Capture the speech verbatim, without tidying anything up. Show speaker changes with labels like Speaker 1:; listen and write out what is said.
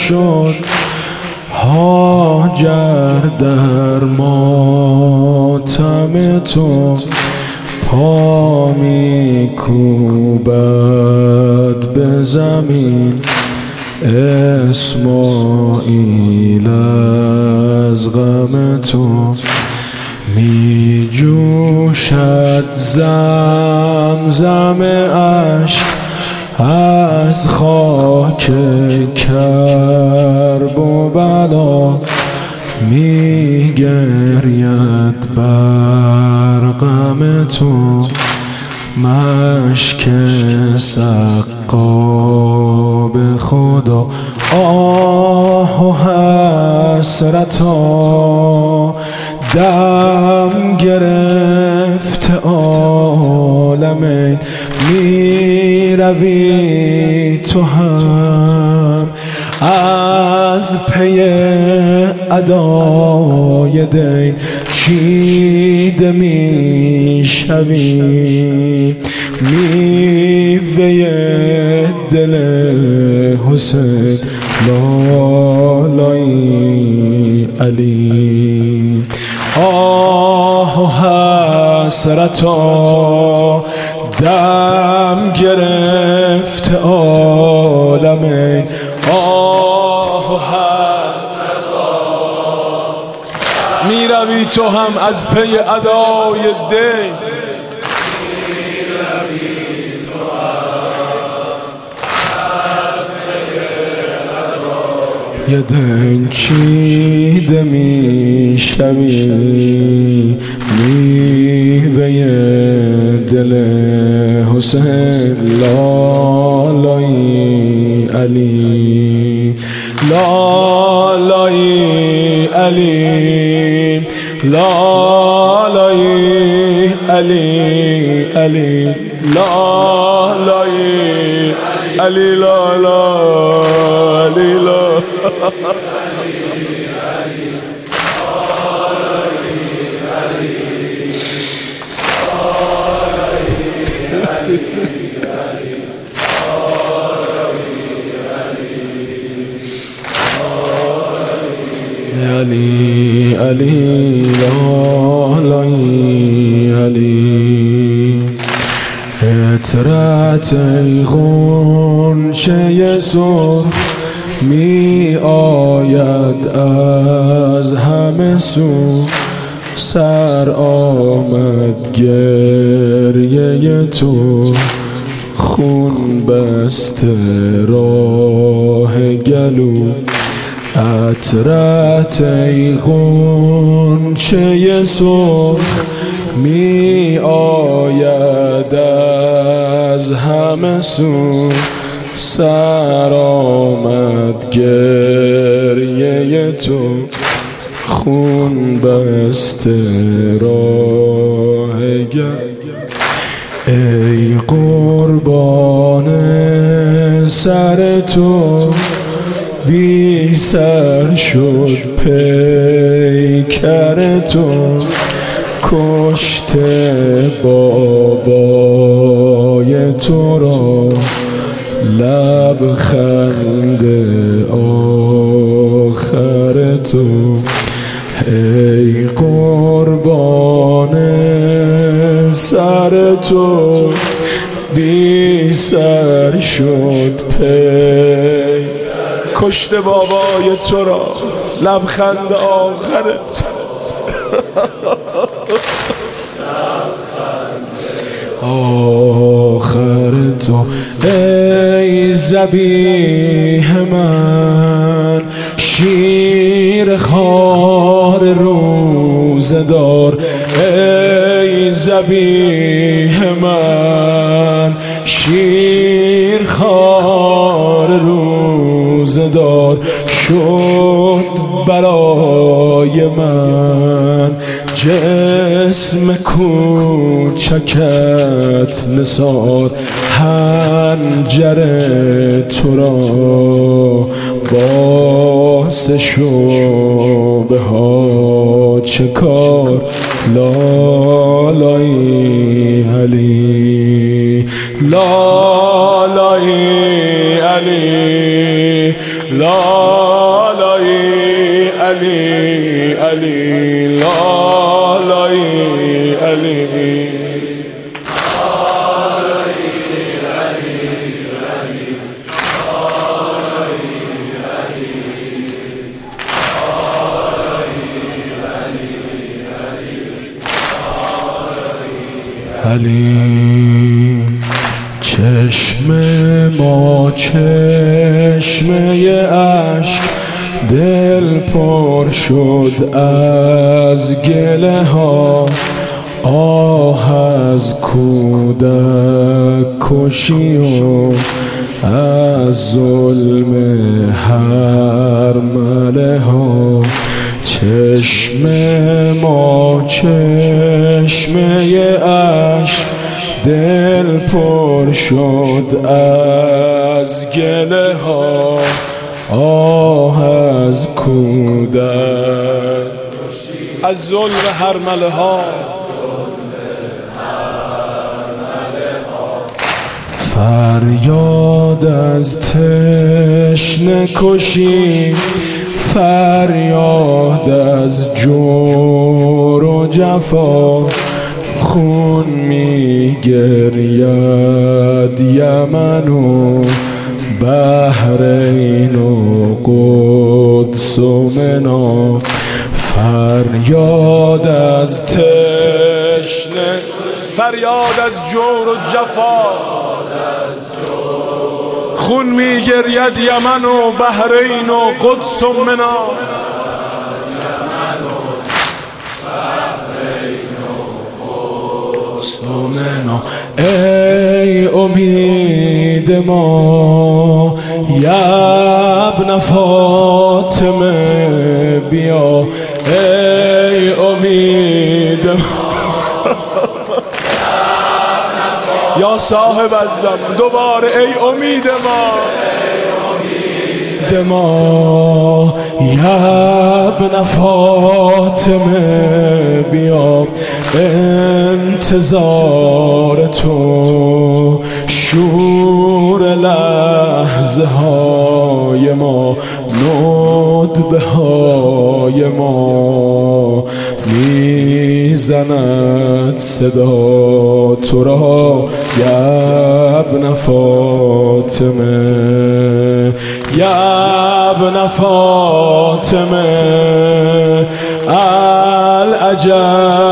Speaker 1: شد هاجر در ماتم تو، پا می کوبد به زمین اسماعیل از غم تو. می جوشد زمزم اشک از خاک کرب و بلا، می گرید بر غم تو مشک سقا به خدا. آه و حسرتا دم گرفت عالمین، می روی تو هم از پی ادای دین، چیده می شوی میوه دل حسین لالای علی. آه و حسرتا دم گرفت عالمین، آه و حسرتا می روی تو هم از پی ادای دین، یه دین چیده می شوی میوه دل حسین لالای علی. لالای علی لالای علی علی لالای علی لالا علی لا علی علی لالای علی. عطرت ای غنچه سرخ می آید از همه سو، سر آمد گریه تو خون بسته راه گلو. عطرت ای غنچه سرخ می آید از همه سو، سر آمد گریه تو خون بسته راه گل. ای قربان سر تو بی سر شد پیکر تو، کشته بابای تو را لبخند آخر تو. ای قربان سر تو بی سر شد پی، کشته بابای تو را لبخند آخرت. آخر تو ای ذبیح من، شیر خوار روزدار. ای ذبیح من، شیر خوار روزدار. شد برای من جسم کوچکت نثار، حنجر تو را باعث شعبه ها چه کار. لالای علی لالای علی لالایی علی علی لالایی علی علی. چشم ما چشمه اشک، دل پر شد از گله ها، آه از کودک کشی و از ظلم هر مله ها. چشم ما چشمه اشک، دل پر شد از گله ها، آه از کودک از ظلم هر مله ها. فریاد از تشنه کشی، فریاد از جور و جفا، خون می گرید یمن و بحرین و قدس و منا. فریاد از تشنه، فریاد از جور و جفا، خون می گرید یمن و بحرین و قدس و منا. ای امید ما یا ابن فاطمه بیا، ای امید ما یا صاحب الزمان دوباره، ای امید ما ما یا ابن فاطمه بیا، انتظار تو شور لحظه های ما، ندبه های ما میزند صدا تو را یا ابن فاطمه، یا ابن فاطمه. العجب